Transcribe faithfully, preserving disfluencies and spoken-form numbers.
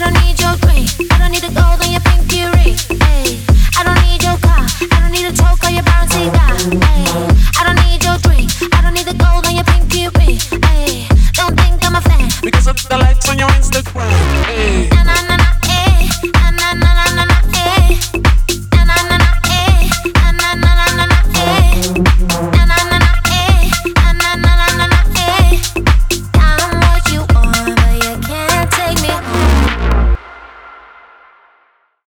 don't need your ring. I don't need the gold on your pinky ring. Hey, I don't need your car. I don't need a choke on your bouncy guy. Hey, I don't need your drink. I don't need the gold on your pinky ring. Hey, don't think I'm a fan because of the likes on your Instagram. Hey. And I know